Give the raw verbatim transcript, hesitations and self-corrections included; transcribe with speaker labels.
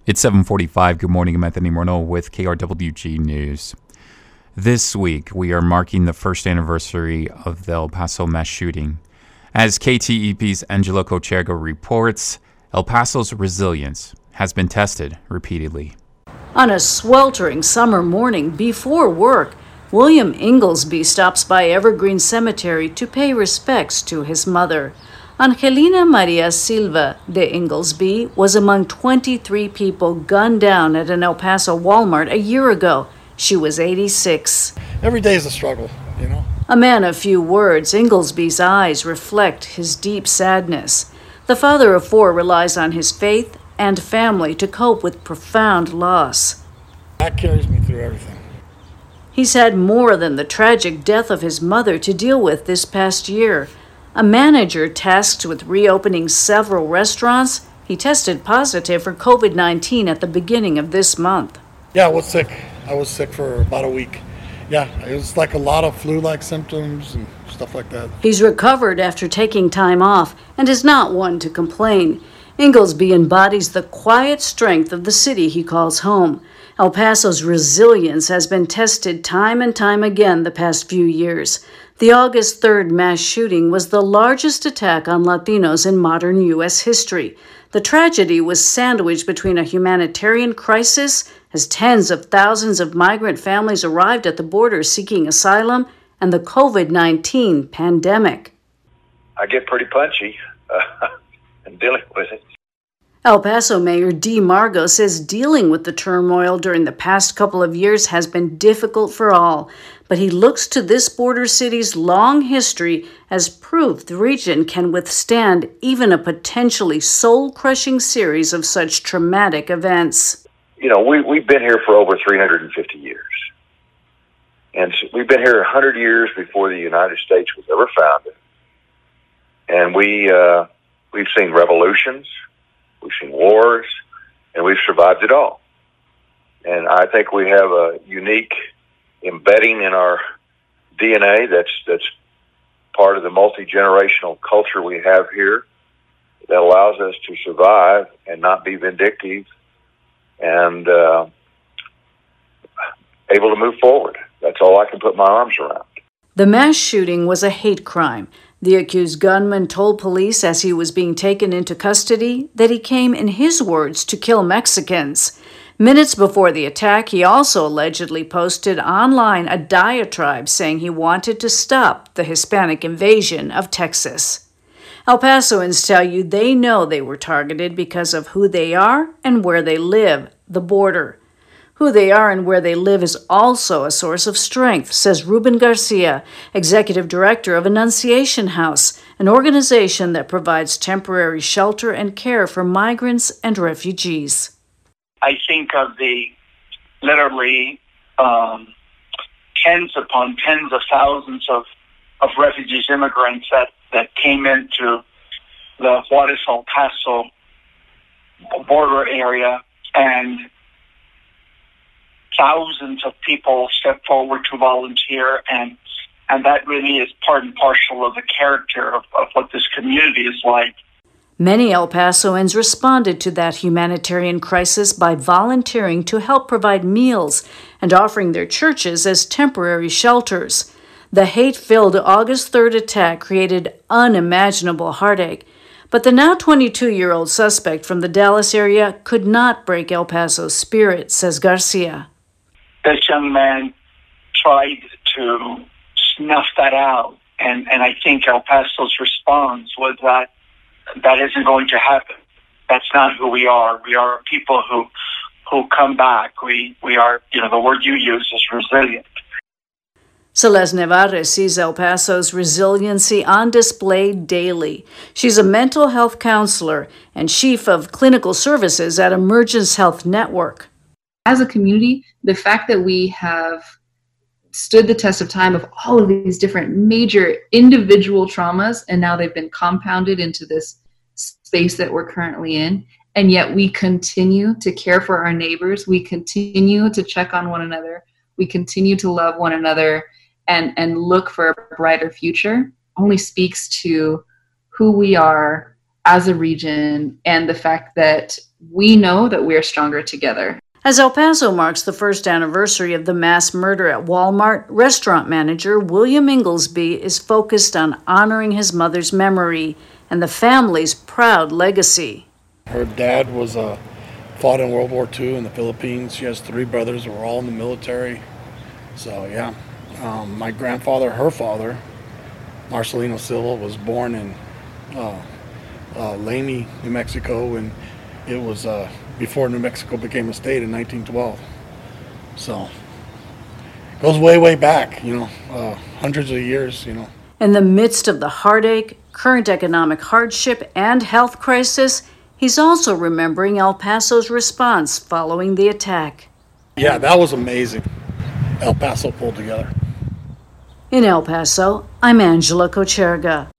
Speaker 1: It's seven forty-five. Good morning. I'm Anthony Morneau with K R W G News. This week, we are marking the first anniversary of the El Paso mass shooting. As K T E P's Angela Cochergo reports, El Paso's resilience has been tested repeatedly.
Speaker 2: On a sweltering summer morning before work, William Inglesby stops by Evergreen Cemetery to pay respects to his mother. Angelina Maria Silva de Inglesby was among twenty-three people gunned down at an El Paso Walmart a year ago. She was eighty-six.
Speaker 3: Every day is a struggle, you know.
Speaker 2: A man of few words, Inglesby's eyes reflect his deep sadness. The father of four relies on his faith and family to cope with profound loss.
Speaker 3: That carries me through everything.
Speaker 2: He's had more than the tragic death of his mother to deal with this past year. A manager tasked with reopening several restaurants, he tested positive for COVID nineteen at the beginning of this month.
Speaker 3: Yeah, I was sick. I was sick for about a week. Yeah, it was like a lot of flu-like symptoms and stuff like that.
Speaker 2: He's recovered after taking time off and is not one to complain. Inglesby embodies the quiet strength of the city he calls home. El Paso's resilience has been tested time and time again the past few years. The August third mass shooting was the largest attack on Latinos in modern U S history. The tragedy was sandwiched between a humanitarian crisis, as tens of thousands of migrant families arrived at the border seeking asylum, and the COVID nineteen pandemic.
Speaker 4: I get pretty punchy uh, in dealing with it.
Speaker 2: El Paso Mayor Dee Margo says dealing with the turmoil during the past couple of years has been difficult for all, but he looks to this border city's long history as proof the region can withstand even a potentially soul-crushing series of such traumatic events.
Speaker 4: You know, we, we've been here for over three hundred fifty years. And so we've been here one hundred years before the United States was ever founded. And we, uh, we've seen revolutions. We've seen wars, and we've survived it all. And I think we have a unique embedding in our D N A that's that's part of the multi-generational culture we have here that allows us to survive and not be vindictive and uh, able to move forward. That's all I can put my arms around.
Speaker 2: The mass shooting was a hate crime. The accused gunman told police as he was being taken into custody that he came, in his words, to kill Mexicans. Minutes before the attack, he also allegedly posted online a diatribe saying he wanted to stop the Hispanic invasion of Texas. El Pasoans tell you they know they were targeted because of who they are and where they live, the border. Who they are and where they live is also a source of strength, says Ruben Garcia, executive director of Annunciation House, an organization that provides temporary shelter and care for migrants and refugees.
Speaker 5: I think of the literally um, tens upon tens of thousands of, of refugees, immigrants that, that came into the Juarez El Paso border area, and thousands of people step forward to volunteer, and and that really is part and parcel of the character of, of what this community is like.
Speaker 2: Many El Pasoans responded to that humanitarian crisis by volunteering to help provide meals and offering their churches as temporary shelters. The hate-filled August third attack created unimaginable heartache, but the now twenty-two-year-old suspect from the Dallas area could not break El Paso's spirit, says Garcia.
Speaker 5: This young man tried to snuff that out, and, and I think El Paso's response was that that isn't going to happen. That's not who we are. We are people who who come back. We we are, you know, the word you use is resilient.
Speaker 2: Celeste Nevares sees El Paso's resiliency on display daily. She's a mental health counselor and chief of clinical services at Emergence Health Network.
Speaker 6: As a community, the fact that we have stood the test of time of all of these different major individual traumas, and now they've been compounded into this space that we're currently in, and yet we continue to care for our neighbors, we continue to check on one another, we continue to love one another, and, and look for a brighter future, only speaks to who we are as a region, and the fact that we know that we are stronger together.
Speaker 2: As El Paso marks the first anniversary of the mass murder at Walmart, restaurant manager William Inglesby is focused on honoring his mother's memory and the family's proud legacy.
Speaker 3: Her dad was uh, fought in World War Two in the Philippines. She has three brothers who were all in the military. So yeah, um, my grandfather, her father, Marcelino Silva, was born in uh, uh, Lamy, New Mexico, and it was uh, before New Mexico became a state in nineteen twelve. So it goes way, way back, you know, uh, hundreds of years, you know.
Speaker 2: In the midst of the heartache, current economic hardship, and health crisis, he's also remembering El Paso's response following the attack.
Speaker 3: Yeah, that was amazing. El Paso pulled together.
Speaker 2: In El Paso, I'm Angela Kocherga.